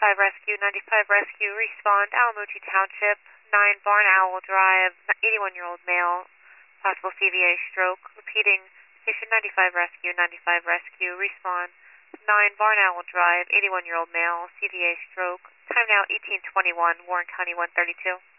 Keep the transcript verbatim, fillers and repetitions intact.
ninety-five Rescue, ninety-five Rescue, respond, Alamuji Township, nine Barn Owl Drive, eighty-one-year-old male, possible C V A stroke. Repeating, Station ninety-five Rescue, ninety-five Rescue, respond, nine Barn Owl Drive, eighty-one-year-old male, C V A stroke. Time now eighteen twenty-one, Warren County one thirty-two.